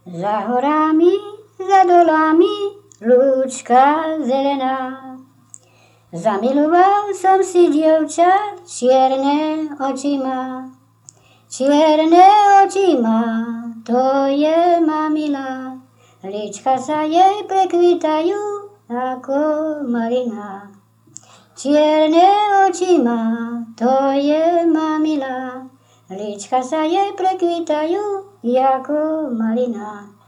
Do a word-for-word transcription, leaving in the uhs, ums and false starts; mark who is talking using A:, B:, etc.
A: Za horami, za dolami, lúčka zelená. Zamiloval som si dievča, čierne oči má. Čierne oči má, to je mamila. Líčka sa jej prekvitajú ako malina. Čierne oči má, to je mamila. Líčka sa jej prekvitajú ako malina.